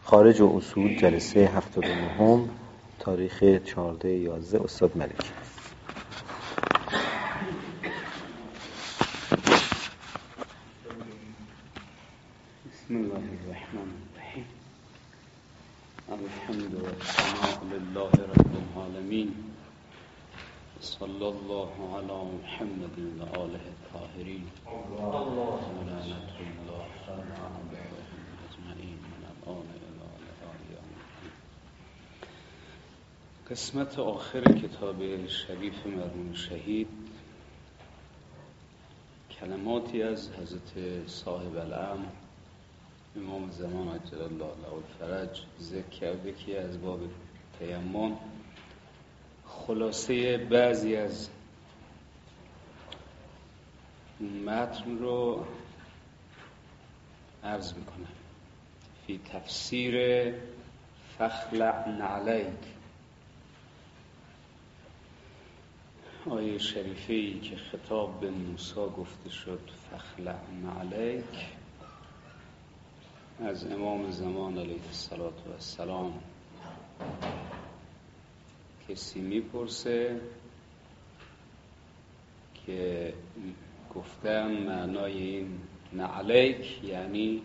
خارج و اصول جلسه 79 تاریخ 14/11 استاد ملکی. بسم الله الرحمن الرحیم. الحمد والثناء لله رب العالمین. صلی الله علی محمد و آله الطاهرین. اللهم لعنت الله علی اعدائهم اجمعین من الآن الی الآن. قسمت آخر کتاب شریف مرحوم شهید، کلماتی از حضرت صاحب الامر امام زمان عجل الله له الفرج ذکر کرده که از باب تیمم خلاصه بعضی از متن رو عرض میکنم. فی تفسیر فخلع نعلیک، آیه شریفه‌ای که خطاب به موسی گفته شد فخلع نعلیک، از امام زمان علیه السلام کسی میپرسه که گفتم معنای این نعلیک یعنی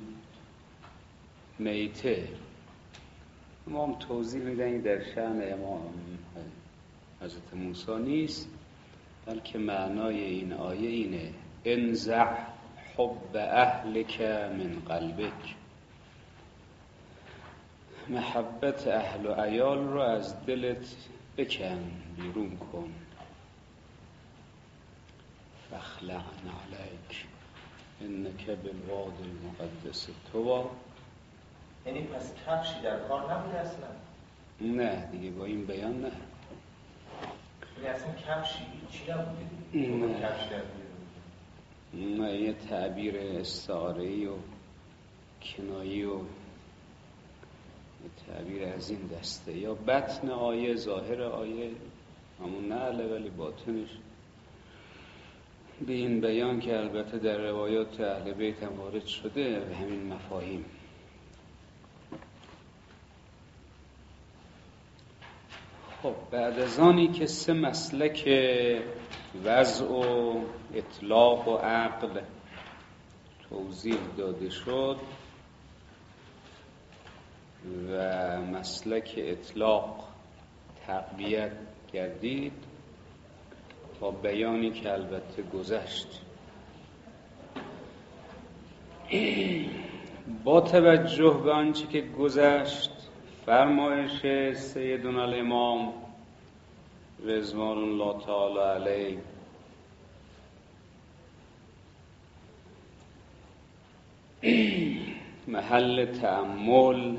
میته. امام توضیح میدن در شأن امام حضرت موسی نیست، بلکه معنای این آیه اینه: انزع حب اهلک من قلبک، محبت اهل و عیال رو از دلت بکن، بیرون کن. فخلع نعلیک انک بالواد المقدس طوی. یعنی پس کفشی در کار نبوده اصلا؟ نه دیگه، با این بیان نه. یعنی اصلا کفشی چی نبوده؟ نه. کفش در بیرون. نه، یه تعبیر استعاره‌ای و کنایی و تعبیر از این دسته. یا بطن آیه، ظاهر آیه همون نعله، ولی باطنش به این بیان که البته در روایات اهل بیت هم وارد شده به همین مفاهیم. خب بعد از آنی که 3 مسلک وضع و اطلاق و عقل توضیح داده شد و مسلک اطلاق تقویت گردید با بیانی که البته گذشت، با توجه به آنچه که گذشت، فرمایش سیدنا الامام رضوان الله تعالی علیه محل تأمل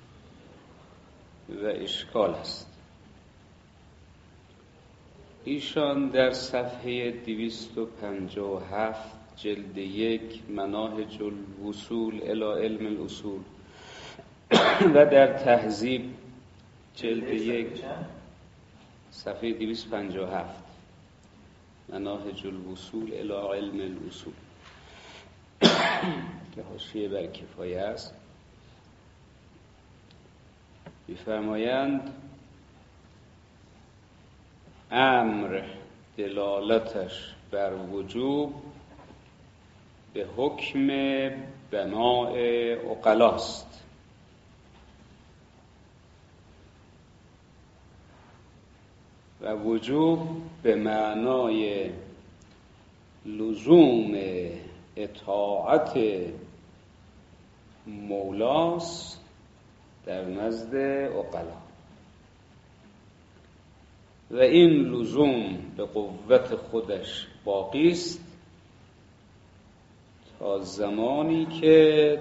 و اشکال است. ایشان در صفحه 257 جلد 1 مناهج الوصول الی علم الاصول و در تهذیب جلد 1 صفحه 257 مناهج الوصول الی علم الاصول که حاشیه بر کفایه است، می‌فرمایند امر دلالتش بر وجوب به حکم بناء عقلاست و وجوب به معنای لزوم اطاعت مولاست در نزد عقلا، و این لزوم به قوت خودش باقی است تا زمانی که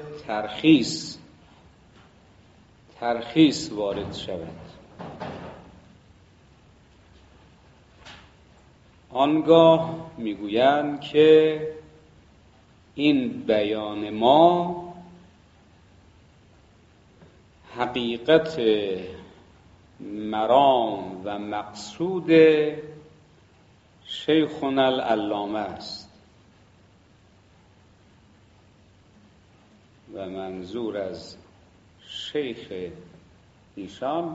ترخیص وارد شود. آنگاه میگویند که این بیان ما حقیقت مرام و مقصود شیخنا العلامه است و منظور از شیخ ایشان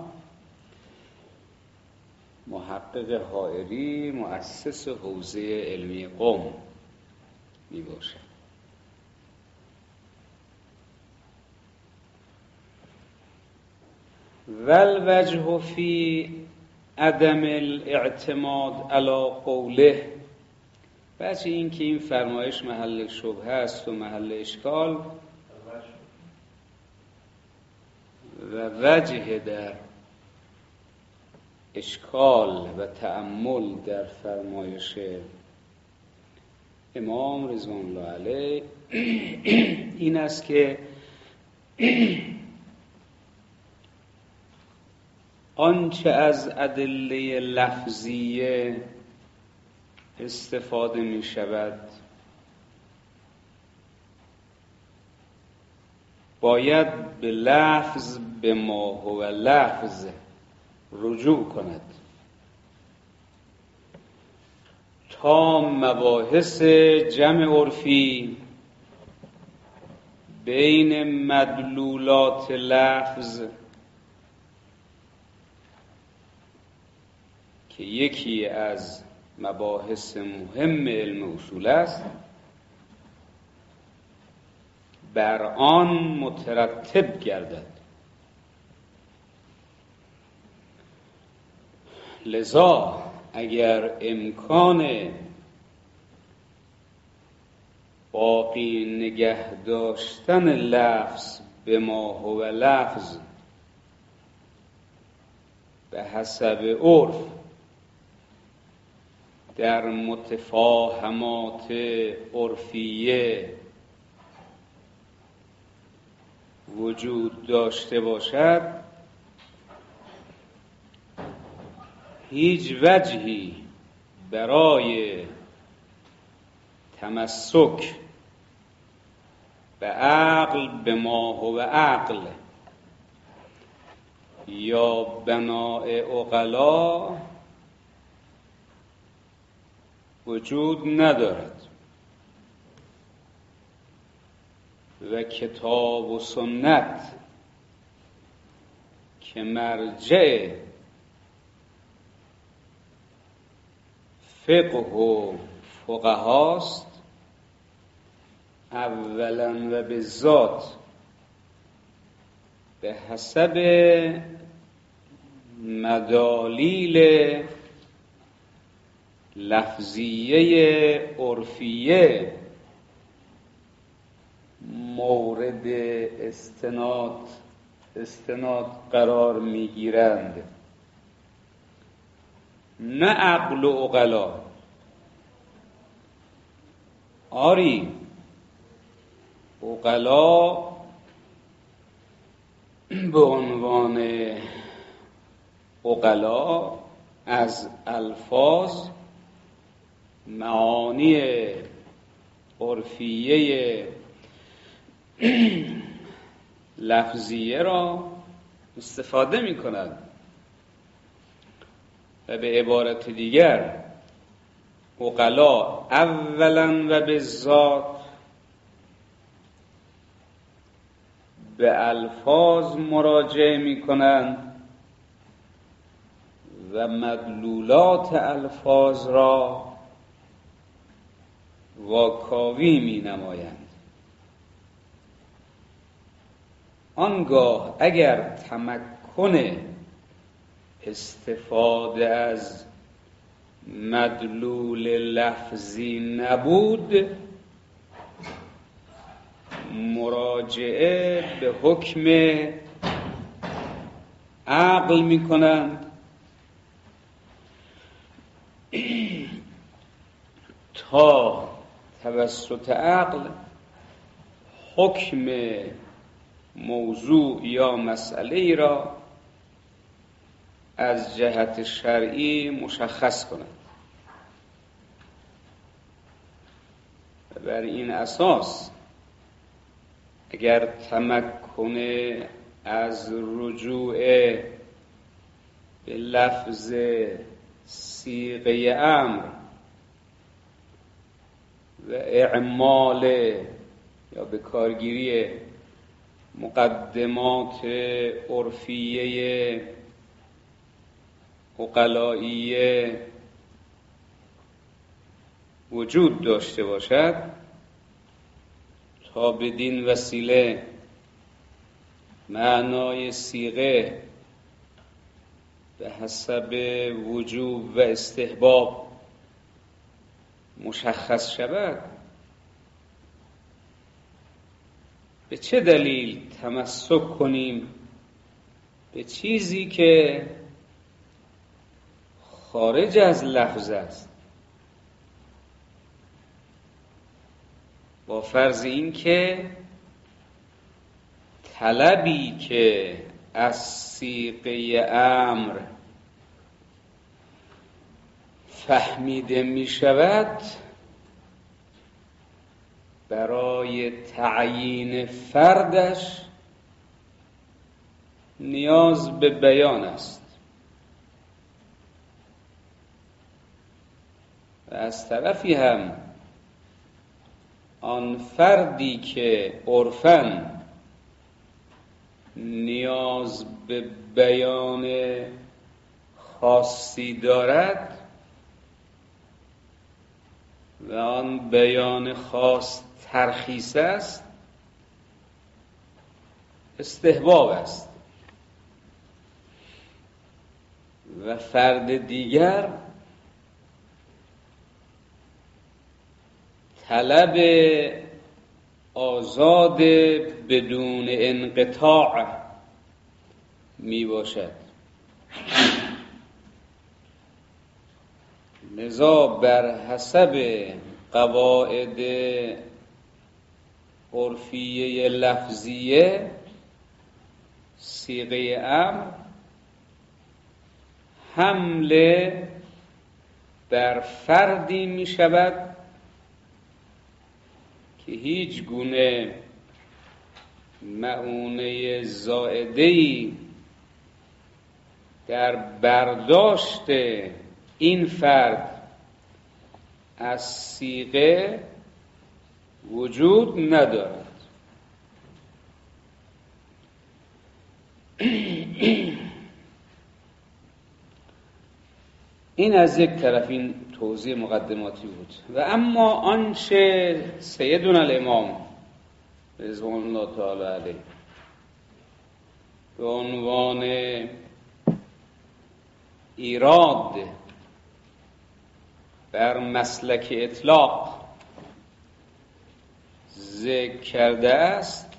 محقق حائری مؤسس حوزه علمی قم می باشد. والوجه فی عدم الاعتماد علی قوله، بچه این که این فرمایش محل شبهه است و محل اشکال و وجه در اشکال و تأمل در فرمایش امام رضوان الله علیه این است که آنچه از ادله لفظیه استفاده می شود باید به لفظ به ما هو لفظ رجوع کند تا مباحث جمع عرفی بین مدلولات لفظ که یکی از مباحث مهم علم اصول است بر آن مترتب گردد. لذا اگر امکان باقی نگه داشتن لفظ به ما هو لفظ به حسب عرف در متفاهمات عرفیه وجود داشته باشد هیچ وجهی برای تمسک به عقل به ما هو عقل یا بناء عقلا وجود ندارد و کتاب و سنت که مرجع فقه و فقهاست اولا و به ذات به حسب مدالیل لفظیه عرفیه مورد استناد قرار میگیرند، نه عقل و عقلا. آری عقلا به عنوان عقلا از الفاظ معانی عرفیه لفظیه را استفاده می کنند و به عبارت دیگر عقلا اولا و به ذات به الفاظ مراجعه می کنند و مدلولات الفاظ را واکاوی می نمایند. آنگاه اگر تمکن استفاده از مدلول لفظی نبود مراجعه به حکم عقل می کنند تا توسط عقل حکم موضوع یا مسئله را از جهت شرعی مشخص کنند. و بر این اساس اگر تمکن از رجوع به لفظ صیغه امر و اعمال یا به کارگیری مقدمات عرفیه عقلائیه وجود داشته باشد تا بدین وسیله معنای صیغه به حسب وجوب و استحباب مشخص شود، به چه دلیل تمسک کنیم به چیزی که خارج از لفظ است، با فرض این که طلبی که از صیغه امر فهمیده می شود برای تعیین فردش نیاز به بیان است و از طرفی هم آن فردی که عرفاً نیاز به بیان خاصی دارد و آن بیان خاص ترخیص است، استحباب است و فرد دیگر طلب آزاد بدون انقطاع می باشد. لذا بر حسب قواعد عرفیه لفظیه صیغه امر حمله بر فردی می شود که هیچ گونه مؤونه زائده‌ای در برداشت این فرد از صیغه وجود ندارد. این از یک طرف این توضیح مقدماتی بود. و اما آنچه سیدنا الامام رضوان الله تعالی علیه به عنوان ایراد بر مسلک اطلاق ذکر کرده است،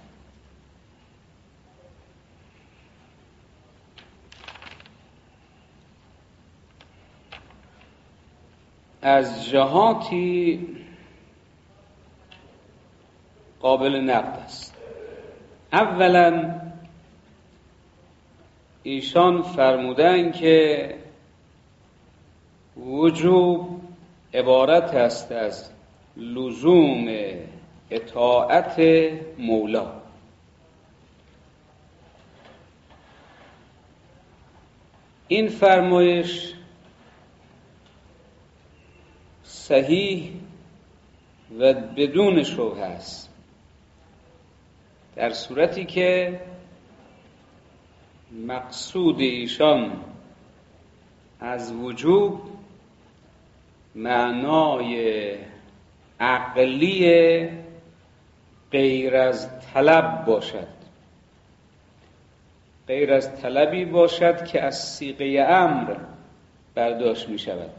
از جهاتی قابل نقد است. اولا ایشان فرمودند که وجوب عبارت است از لزوم اطاعت مولا. این فرمایش صحیح و بدون شبهه است، در صورتی که مقصود ایشان از وجوب معنای عقلی غیر از طلب باشد، غیر از طلبی باشد که از صیغه امر برداشت می شود،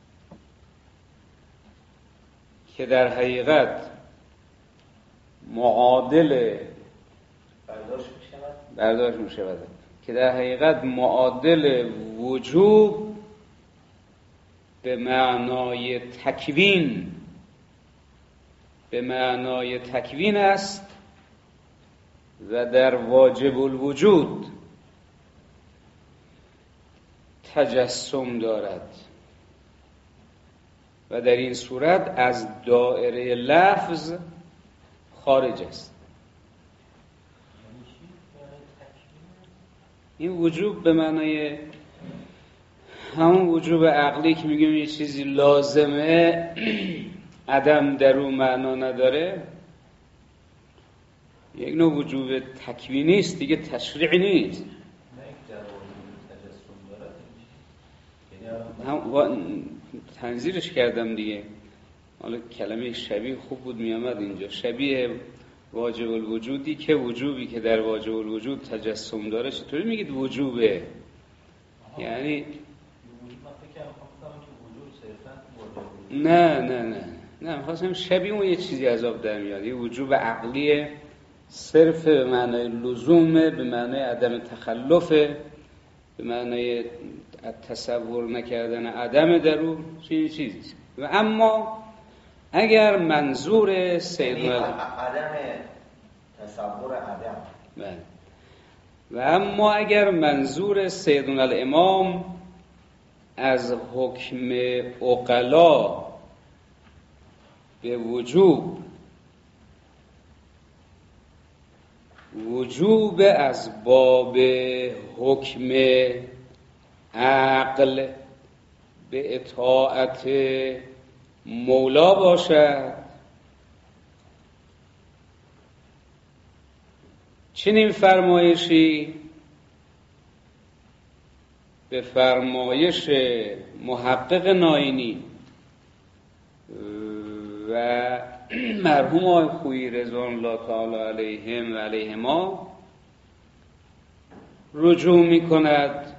که در حقیقت معادل برداشت می شود، که در حقیقت معادل وجوب به معنای تکوین است و در واجب الوجود تجسم دارد و در این صورت از دایره لفظ خارج است. این وجوب به معنای همون وجوب عقلی که میگیم یه چیزی لازمه عدم در اون معنا نداره، یک نوع وجوب تکوینی است دیگه، تشریعی نیست. تنظیرش کردم دیگه. حالا کلمه شبیه خوب بود میامد اینجا. شبیه واجب الوجودی که وجوبی که در واجب الوجود تجسم داره چطوری میگید وجوبه؟ یعنی نه میخواستم شبیه اون یه چیزی از آب در میاد. یه وجوب عقلیه صرف به معنای لزومه، به معنای عدم تخلفه، به معنای تصور نکردن عدم در اون چیزی. و اما اگر منظور سیدنا عدم تصور عدم بله. و اما اگر منظور سیدنا الامام از حکم عقلا به وجوب از باب حکم عقل به اطاعت مولا باشد، چنین فرمایشی به فرمایش محقق ناینی و مرحوم آقای خویی رضوان الله تعالی علیهم و علیهما رجوع می کند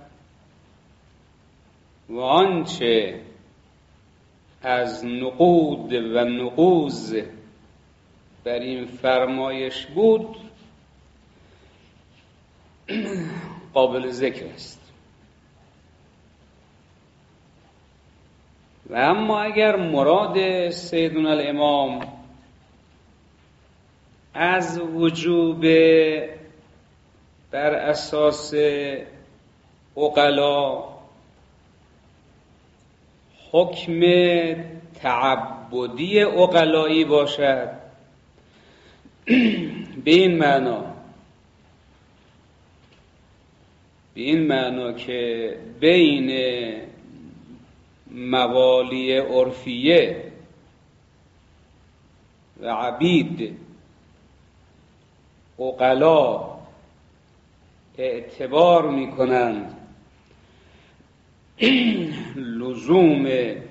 و آنچه از نقود و نقوض بر این فرمایش بود قابل ذکر است. و اما اگر مراد سیدنا الامام از وجوب بر اساس عقلا حکم تعبدی عقلایی باشد، به این معنا که بین موالی عرفیه و عبید عقلا اعتبار می کنند لزوم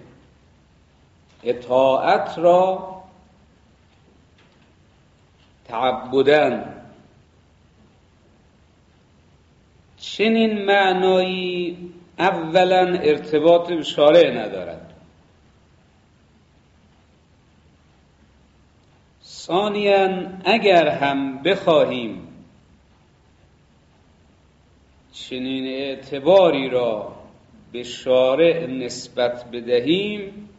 اطاعت را تعبداً، چنین معنایی اولا ارتباط به شارع ندارد، ثانیاً اگر هم بخواهیم چنین اعتباری را به شارع نسبت بدهیم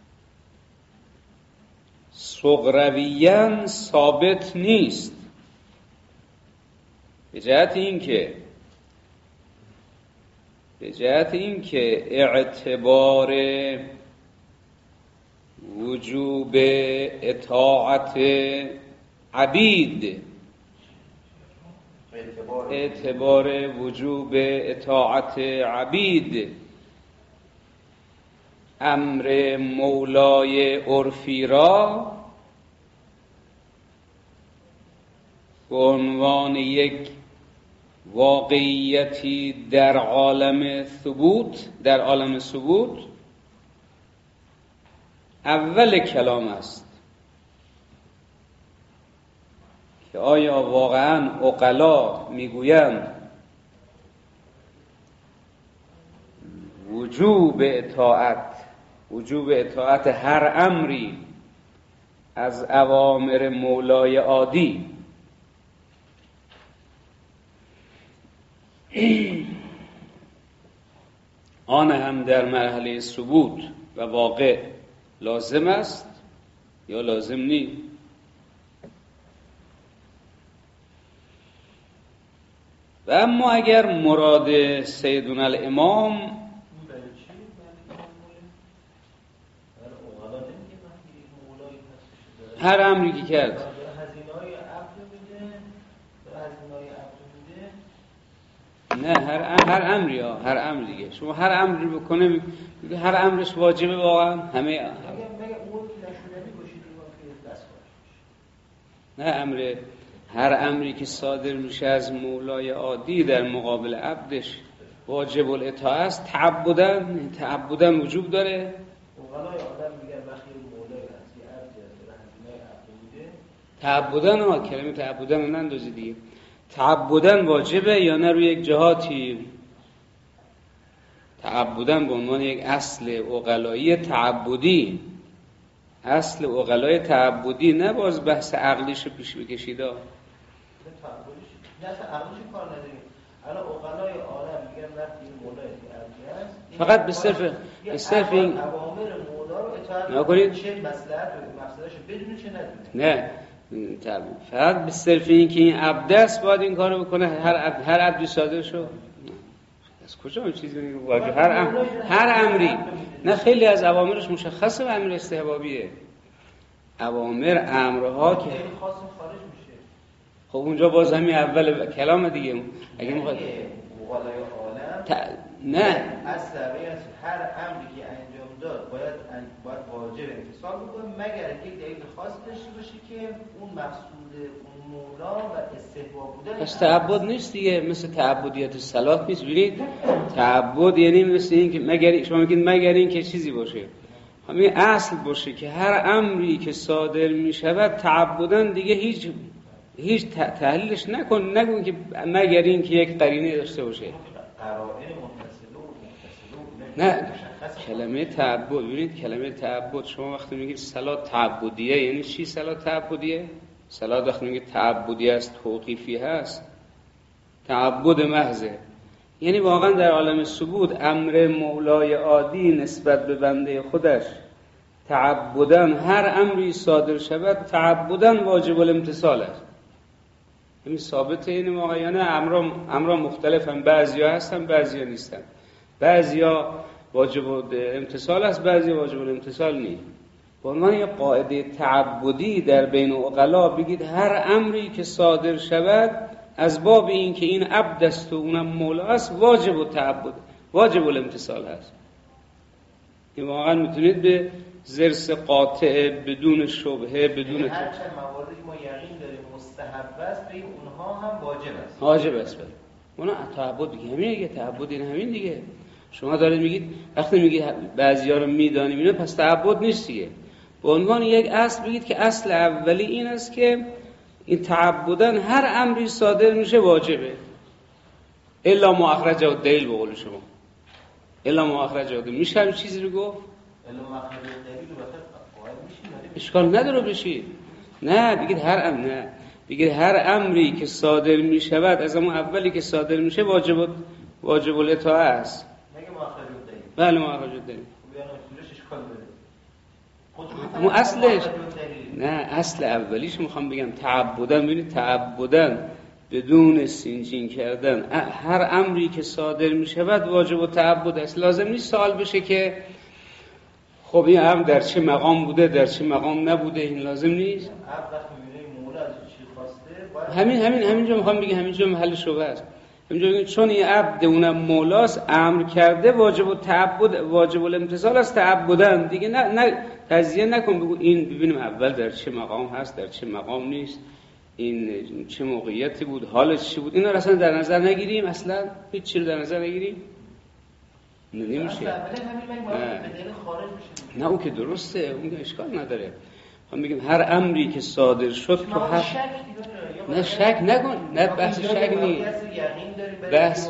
صغرویاً ثابت نیست، به جهت اینکه اعتبار وجوب اطاعت عبید، اعتبار وجوب اطاعت عبید امر مولای عرفی را به عنوان یک واقعیتی در عالم ثبوت اول کلام است که آیا واقعا عقلا میگویند وجوب اطاعت هر امری از اوامر مولای عادی آن هم در مرحله ثبوت و واقع لازم است یا لازم نیست؟ و اما اگر مراد سیدنا الامام هر امری که کرد نه هر امری دیگه شما هر امری بکنه هر امرش واجبه واقعا همه نه هر امری که صادر میشه از مولای عادی در مقابل عبدش واجب الاطاعه است. تعبدن وجوب داره. اوغلای آدم میگن وقتی مولای هستی عبدی هست و هزینه عبد بوده، کلمه تعبدن رو نندازی دیگه. تعبدن واجبه یا نه روی یک جهاتی؟ تعبدن به عنوان یک اصل عقلایی تعبدی، اصل عقلای تعبدی، نه باز بحث عقلیش رو پیش بکشید. نه عقلش کار نداریم. الان عقلای عالم میگن وقتی مولای عبدی هست فقط به صرف این اوامر مولا رو اطاعت نکنید. چه مصلحت و مفسدهشو بدونه چه ندونه. نه فقط به صرف این که این عبد است باید این کارو بکنه. هر عبدی صادر شد. از کجا این چیزی میگه واجب؟ هر امری. نه خیلی از اوامرش مشخصه و امر استحبابیه. اوامر امرها که خاص خارج میشه. خب اونجا باز همین اول کلام دیگه. اگه میخواد عقلای عالم نه اصل هر امری که انجام داد باید واجب امتثال بکنه مگر یک دلیل خاص داشته باشه که اون مقصود اون مولا و استحباب بودن. پس تعبد نیست دیگه، مثل تعبدیت صلات نیست. ببینید تعبد یعنی مثل این که شما میگید مگر این که چیزی باشه، همین اصل باشه که هر امری که صادر میشود تعبدن دیگه هیچ تحلیلش نگون که مگر این که یک قرینه داشته باشه. نه کلمه تعبد، ببینید کلمه تعبد شما وقتی میگید صلات تعبدیه یعنی چی؟ صلات تعبدیه، صلات وقتی میگید تعبدیه است توقیفی هست، تعبد محضه، یعنی واقعا در عالم ثبوت امر مولای عادی نسبت به بنده خودش تعبدن هر امری صادر شود تعبدن واجب الامتثال است. همین ثابته. این واقعا امرا مختلفن، بعضیا هستن بعضیا نیستن، بعضیا واجب الامتثال است بعضی واجب الامتثال نیست. به عنوان یک قاعده تعبدی در بین عقلا بگید هر امری که صادر شود از باب این که این عبد است و اونم مولا است واجب التعبد واجب الامتثال است. این واقعا میتونید به ضرس قاطع بدون شبهه بدون هر چند مواردی ما یقین داریم مستحب است به اونها هم واجب است. واجب است. اونا تعبد دیگه همین دیگه، تعبد این همین دیگه. شما دارید میگید وقتی میگید بعضیا رو میدانیم اینا پس تعبد نیست دیگه. به عنوان یک اصل بگید که اصل اولی این است که این تعبدن هر امری صادر میشه واجبه الا ما اخرجه الدلیل. به قول شما الا ما اخرجه الدلیل میشه همین چیزی رو گفت؟ الا ما اخرجه الدلیل وقت قائل میشین اشکال نداره بشید. نه بگید بگید هر امری که صادر میشود از اون اولی که صادر میشه واجب الاطاعه است. مگه ما اخرجه الدلیل؟ بله ما اخرجه الدلیل. بیان اصولش اشکال داره. مو اصلش نه اصل اولیش میخوام بگم تعبدن. ببینید تعبدن بدون سینجین کردن هر امری که صادر میشود واجب التعبد است. لازم نیست سوال بشه که خب این امر در چه مقام بوده در چه مقام نبوده، این لازم نیست. همینجا میخوام بگم همینجا محل شبهه است. همینجا بگیم چون این عبد اونم مولاست امر کرده واجب التعبد واجب الامتثال است تعبدن دیگه. نه تجزیه نکن بگو این ببینیم اول در چه مقام هست در چه مقام نیست، این چه موقعیتی بود حالش چی بود، اینا رو اصلا در نظر نگیریم، اصلا هیچ چیزی رو در نظر نگیریم نمیشه. نه اون که درسته، اون که اشکال نداره. هم میگیم هر امری که صادر شد تو هر نه شک نکن، نه بحث شک نیست، بحث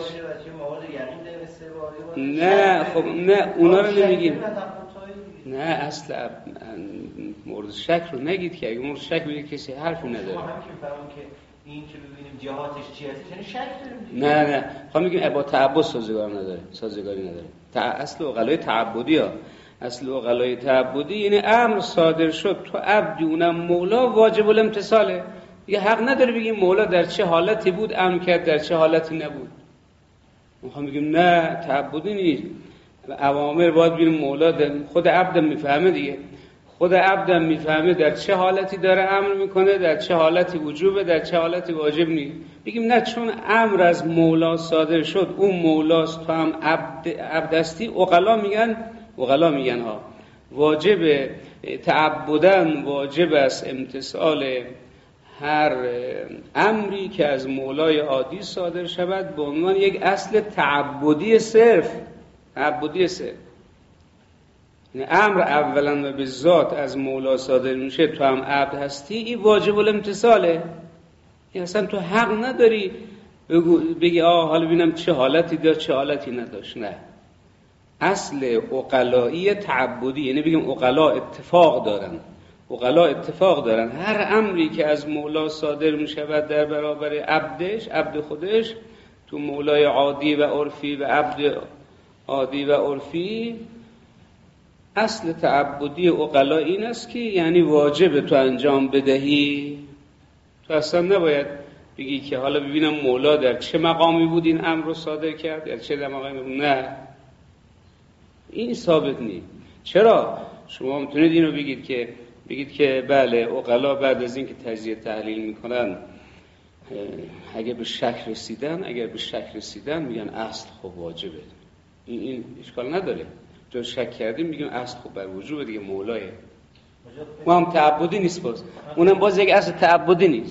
نه خب نه اونا رو نمیگیم. نه اصل مورد شک رو نگید که اگه مورد شک بگید کسی حرفی نداره. این که ببینیم جهاتش چی هست یعنی شک داریم. نه خب میگیم با تعبد سازگاری نداره. اصل عقلای تعبدی ها، اصل عقلای تعبدی یعنی امر صادر شد تو عبدی اونم مولا واجب الامتثاله. دیگه حق نداره بگیم مولا در چه حالتی بود امر کرد در چه حالتی نبود. میخوام بگیم نه تعبدی نیست، اوامر باید بگیم مولا خود عبدم میفهمه دیگه، خود عبدم میفهمه در چه حالتی داره امر میکنه در چه حالتی وجوبه در چه حالتی واجب نیست. بگیم نه چون امر از مولا صادر شد اون مولاست تو هم عبد هستی. عقلا میگن ها واجب تعبدن واجب است امتثال هر امری که از مولای عادی صادر شود به عنوان یک اصل تعبدی صرف، تعبدی صرف، یعنی امر اولا و به ذات از مولا صادر میشه، تو هم عبد هستی، این واجب الامتثاله. این اصلا تو حق نداری بگی حالا ببینم چه حالتی داشت چه حالتی نداشت. نه، اصل عقلایی تعبدی، یعنی بگیم عقلا اتفاق دارن هر امری که از مولا صادر می شود در برابر عبدش، عبد خودش، تو مولای عادی و عرفی و عبد عادی و عرفی، اصل تعبدی عقلا این است که یعنی واجب تو انجام بدهی. تو اصلا نباید بگی که حالا ببینم مولا در چه مقامی بود این امر رو صادر کرد، در چه مقامی بود. نه، این ثابت نیست. چرا؟ شما میتونید اینو بگید که بله عقلا بعد از این که تجزیه تحلیل میکنن اگر به شک رسیدن میگن اصل خب واجبه. این اشکال نداره. جو شک کردیم میگیم اصل خب بر وجوبه دیگه، مولایه. ما هم تعبدی نیست، باز اونم باز یک اصل تعبدی نیست.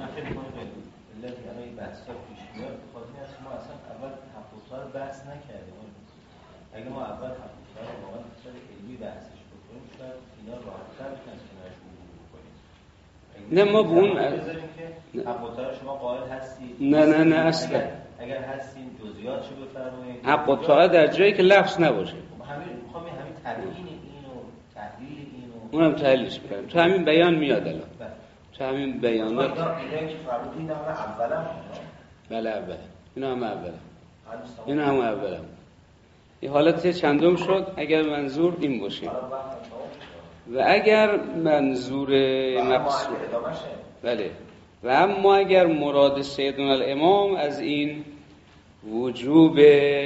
بحث نکردیم. اگه ما اول حقوق‌ها رو واقعا خیلی علمی بحثش بکنیم شاید اینا راحت‌تر بتونیم کنارش بکنیم. نه ما به اون بذاریم که حقوق‌ها رو شما قائل هستید. نه اصلا اگر هستین جزئیاتشو بفرمایید. حقوق‌ها در جایی که لفظ نباشه. میخوام همین تبیین اینو، تحلیل اینو، اونم تحلیلش بکنیم. تو همین بیان میاد الان. تو همین بیانات اینا که فرمودین اولا. بله اولا. اینا هم اولا. این حالت چندم شد اگر منظور این باشه. و اگر منظور مقصود، بله، و اما اگر مراد سیدنا الامام از این وجوب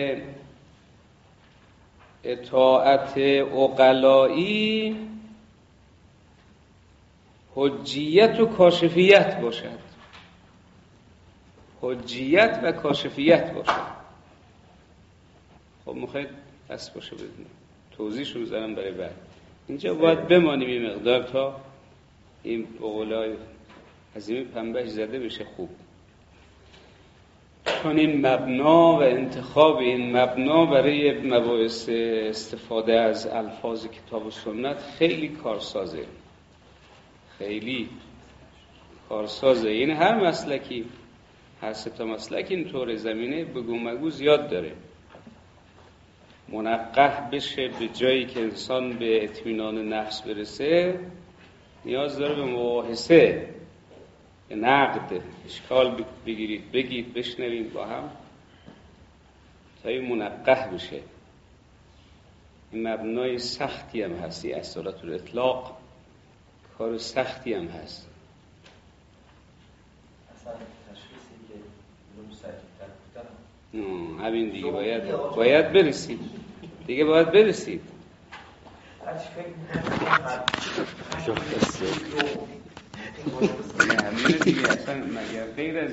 اطاعت عقلایی حجیت و کاشفیت باشد، حجیت و کاشفیت باشد. خب میخواید بس باشه بدونیم توضیحش رو بذارم برای بعد. اینجا باید بمانیم این مقدار تا این بقولای عظیم پنبهش زده بشه خوب، چون این مبنا و انتخاب این مبنا برای مباحث استفاده از الفاظ کتاب و سنت خیلی کارسازه، خیلی کارسازه. این هر مسلکی، هر سه تا مسلک این طور زمینه بگو مگو زیاد داره. منقح بشه به جایی که انسان به اطمینان نفس برسه نیاز داره به مباحثه، به نقد، اشکال بگیرید، بگید، بشنویم با هم تا این منقح بشه. این مبنای سختی هم هست، این اصالت الاطلاق کار سختی هم هست. اصلا تشخیصی که علوم سطحی‌تر بودن همین دیگه باید برسید دیگه، باید برسید. همین دیگه اصلا مگر غیر از